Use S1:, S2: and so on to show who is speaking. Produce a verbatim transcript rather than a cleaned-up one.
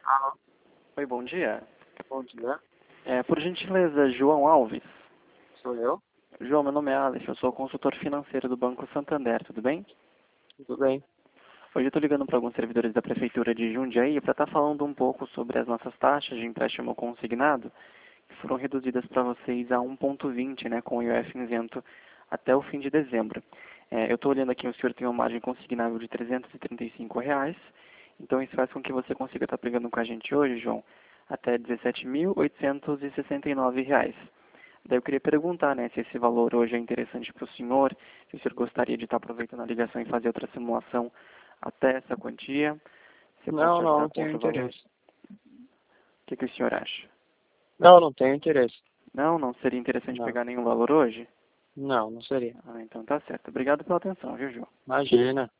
S1: Alô,
S2: Oi, bom dia.
S1: bom dia.
S2: É, por gentileza, João Alves.
S1: Sou eu?
S2: João, meu nome é Alex, eu sou consultor financeiro do Banco Santander, tudo bem?
S1: Tudo bem?
S2: Hoje eu estou ligando para alguns servidores da Prefeitura de Jundiaí para estar falando um pouco sobre as nossas taxas de empréstimo consignado, que foram reduzidas para vocês a um vírgula vinte, né, com o I O F isento até o fim de dezembro. É, eu estou olhando aqui, o senhor tem uma margem consignável de trezentos e trinta e cinco reais, então isso faz com que você consiga estar pegando com a gente hoje, João, até dezessete mil oitocentos e sessenta e nove reais. Daí eu queria perguntar, né, se esse valor hoje é interessante para o senhor, se o senhor gostaria de estar aproveitando a ligação e fazer outra simulação até essa quantia, se eu posso
S1: Não,
S2: te
S1: não,
S2: ajudar
S1: não
S2: com
S1: tenho
S2: outro valor.
S1: interesse.
S2: O que, que o senhor acha?
S1: Não, não tenho interesse.
S2: Não, não seria interessante
S1: Não,
S2: pegar nenhum valor hoje?
S1: não, não seria.
S2: Ah, então tá certo. Obrigado pela atenção, viu, João?
S1: Imagina.